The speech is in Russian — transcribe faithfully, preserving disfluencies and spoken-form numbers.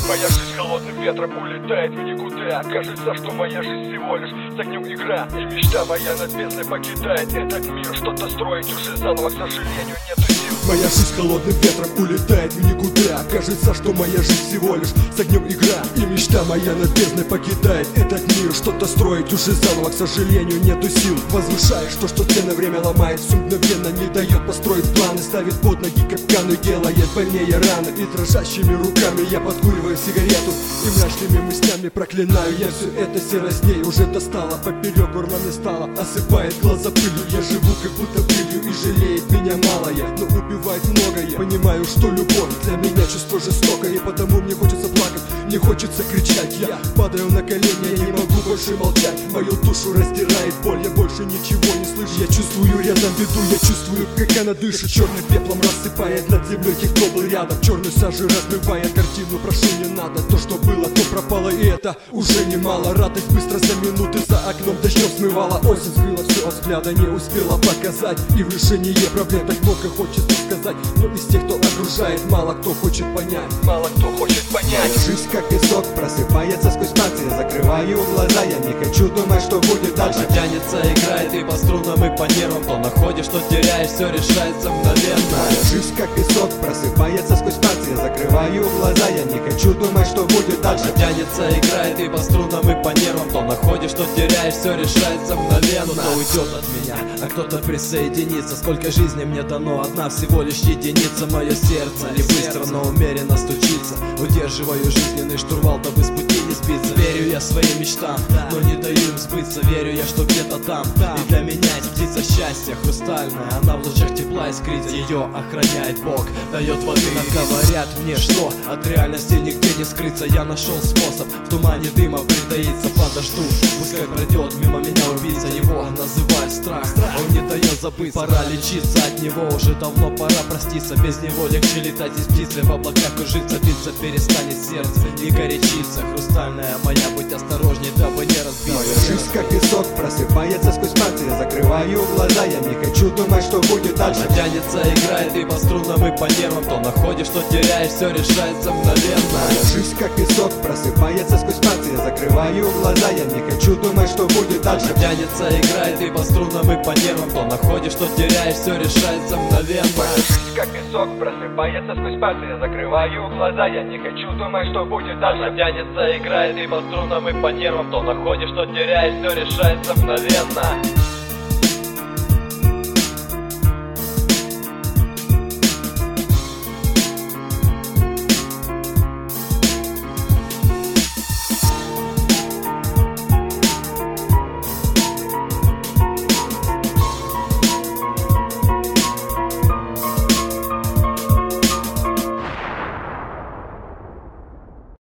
Моя жизнь холодным ветром улетает в никуда. Кажется, что моя жизнь всего лишь с огнем игра. И мечта моя над бездной покидает этот мир. Что-то строить уже заново, к сожалению, нету сил. Моя жизнь холодным ветром улетает в никуда. Кажется, что моя жизнь всего лишь с огнем игра. И мечта моя над бездной покидает этот мир. Что-то строить уже заново, к сожалению, нету сил. Возвышаешь то, что ценно время ломает, все мгновенно не дает построить планы. Ставит под ноги капканы, делает больнее раны. И дрожащими руками я подкуриваю сигарету и мрачными мыслями проклинаю я все это. Серость дней уже достала, поперек горла мне стало, осыпает глаза пылью. Я живу как будто пылью и жалеет меня малое, но убивает многое. Понимаю, что любовь для меня чувство жестокое, и потому мне хочется плакать, мне хочется кричать. Я падаю на колени, я не могу больше молчать. Мою душу раздирает боль, я больше ничего не слышу. Я чувствую рядом беду, я чувствую, как она дышит. Черным пеплом рассыпает над землей тех, кто был рядом. Черную сажу размывает картину, прошу не надо. То, что было, то пропало, и это уже немало. Радость быстро за минуты за окном дождем смывала. Осень скрыла все от взгляда, не успела показать. И в решении проблем так много хочется сказать, но из тех, кто окружает, мало кто хочет понять. Мало кто хочет понять. Жизнь как песок просыпается сквозь пальцы. Я закрываю глаза, я не хочу думать, что будет дальше. Она тянется, играет и по струнам, и по нервам. То находишь, то теряешь, все решается мгновенно. Жизнь как песок просыпается сквозь пальцы. Я закрываю глаза, я не хочу думать, что будет дальше. Она тянется, играет и по струнам, и по нервам. То находишь, то теряешь, все решается мгновенно. Кто-то уйдет от меня, а кто-то присоединится. Сколько жизни мне дано, одна всего лишь единица. Мое сердце не быстро, но умеренно стучится. Удерживаю жизненный штурвал, дабы с пути не сбиться. Верю я своим мечтам, но не даю им сбыться. Верю я, что где-то там, и для меня есть птица счастья хрустальная. Она в лучах тепла искрит, ее охраняет Бог, дает воды. Говорят мне, что от реальности нигде не скрыться. Я нашел способ в тумане дыма притаиться. Подожду, пускай пройдет мимо меня убийца. Его называют страх, он не дает забыться. Пора лечиться от него, уже давно пора проститься. Без него легче летать из птицы, в облаках кружиться. Биться перестанет сердце, не горячиться. Хрустальная моя, будь осторожней, дабы не разбиться. Моя жизнь как песок просыпается сквозь пальцы. Я закрываю глаза, я не хочу думать, что будет дальше. Она тянется, играет и по струнам, и по нервам. То находишь, то теряешь, все решается мгновенно. Моя жизнь как песок просыпается сквозь пальцы. Я закрываю глаза, я не хочу думать, что будет дальше. Она тянется, играет и по струнам, и по нервам. То находишь, то теряешь, все решается мгновенно. Моя жизнь как песок просыпается сквозь пальцы. Я закрываю глаза, я не хочу думать, что будет дальше. Она тянется, играет и по струнам, и по нервам. То находишь, то теряешь, все решается мгновенно.